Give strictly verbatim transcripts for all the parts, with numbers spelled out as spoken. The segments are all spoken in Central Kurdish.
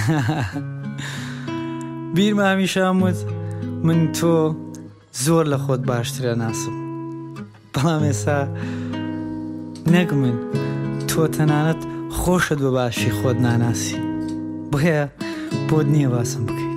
بیرمە هەمیشە هەمووت من تۆ زۆر لە خۆت باشترە ناسم، بەڵام ئێستا نەک من تۆ تەنانەت خۆشت بە باشی خۆت ناناسی، بۆیە بۆت نییە باسم بکەیت.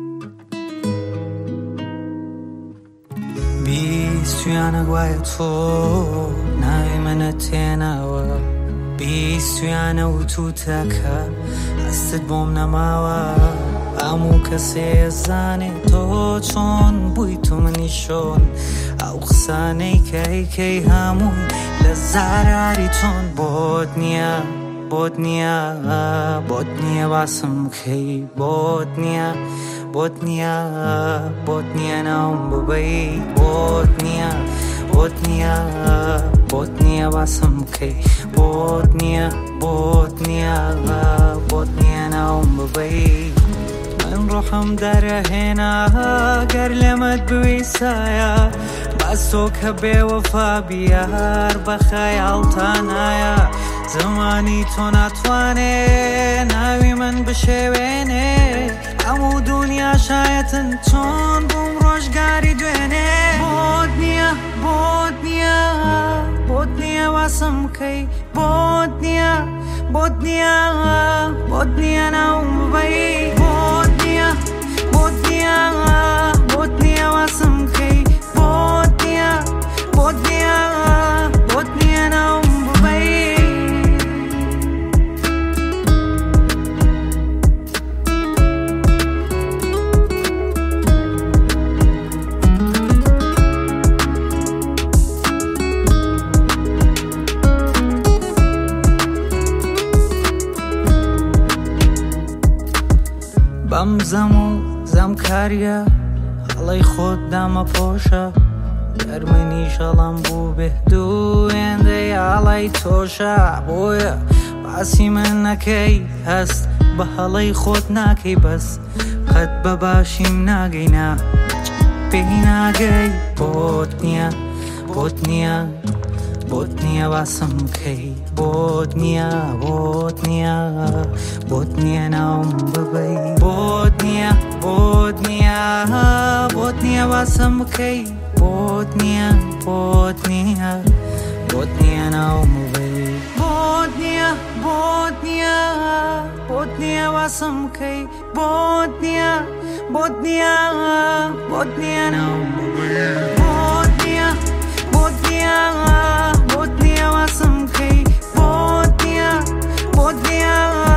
بیستویانە گوایە تۆ ناوی منە تێناوە، بیستویانە وتوتەکە هەستت بۆم نەماوە، هەموو کەسێ زانێ تۆ چۆن بووی تو منی شۆن، ئەو قسانەی کەیکەی هەمووی لە زاراری چۆن بۆت نییە بۆت نییە بۆت نییە باسم بکەی، بۆت نییە بۆت نییە بۆت نییە ناوم ببەی، بۆت نییە بۆت نییە بۆت نییە باسم بکەی، بۆت نییە بۆت نییە بۆت نییە ناوم ببەی. من ڕۆحم دەرەهێنا گەر لێمەت بویسایە، باس تۆ کە بێوەفا بیار بە خەیاڵتانایە، زمانی تۆ ناتوانێ ناوی من بشێوێنێ، هەموو دنیا شایەتن چۆن بووم ڕۆژگاری دوێنێ. بۆت نییە بۆت نییە بۆت نییە واسم بکەی، بۆت نییە بۆت نییە بۆت نییە ناوم ببەی، بۆت نییە بۆت نییە بۆت نییە واسم بکەی، بۆت نییە بۆت نییە بۆت نییە ناوم ببەی. بەم زەم و زەمکاریە هەڵەی خۆت دامە پۆشە، دەرمنیش هەڵام بوو بێ دوو هێندەی هەڵەی تۆشە، بۆیە باسی من نەکەی هەست بە هەڵەی خۆت ناکەی، بەس قەت بە باشیم ناگەی نا پێی ناگەی. بۆت نییە بۆت نییە بۆت نییە باسم بکەی، بۆت نییە بۆت نییە بۆت نییە ناوم ببەی، بۆت نییە بۆت نییە بۆت نییە باسم بکەی، بۆت نییە بۆت نییە بۆت نییە ناوم ببەی، بۆت نییە بۆت نییە بۆت نییە باسم بکەی، بۆت نییە بۆت نییە بۆت نییە ناوم ببەی، بۆت نییە بۆت نییە بۆت نییە واسم بکەی، بۆت نییە بۆت نییە